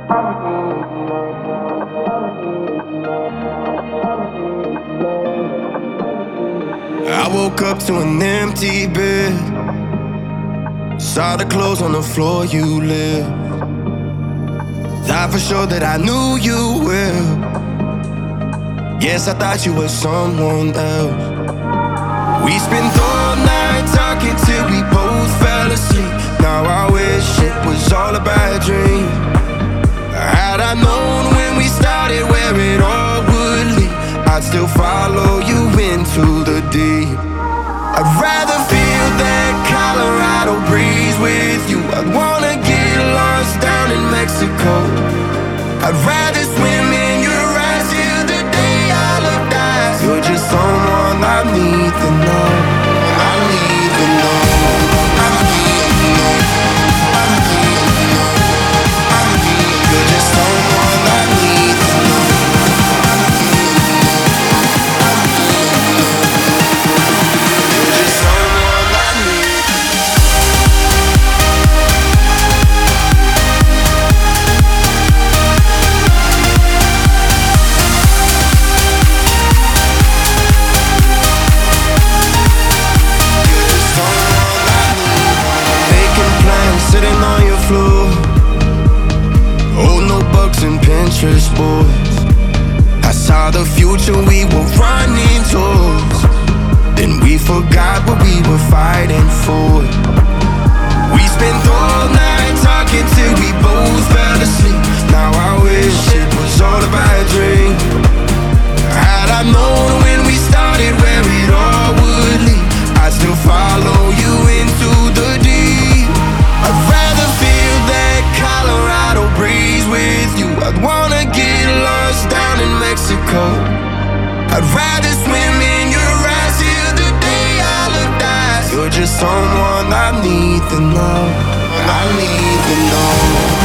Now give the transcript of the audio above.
I woke up to an empty bed. Saw the clothes on the floor you lived. Thought for sure that I knew you well. Guess I thought you were someone else. We spent all night talking till we both fell asleep. Now I wish it was all a bad dream. Had I known when we started where it all would lead, I'd still follow you into the deep. I'd rather feel that Colorado breeze with you. I'd wanna get lost down in Mexico. I'd rather swim in your eyes till the day I look eyes. You're just someone I need to know. I need to know. I need to know. I need to know. I need. You're just someone I need to know. I need to know. I need to know. You're just someone I need. Sitting on your floor, old notebooks and Pinterest boards. I saw the future we were running towards. Then we forgot what we were fighting for. We spent all night talking till we both fell asleep. Now I wish it was all a bad dream. Had I known when we started where it all would lead, I'd still follow you into the deep. I'd rather feel that Colorado breeze with you. I'd wanna get lost down in Mexico. I'd rather swim in your eyes till the day I look eyes. You're just someone I need to know. I need to know.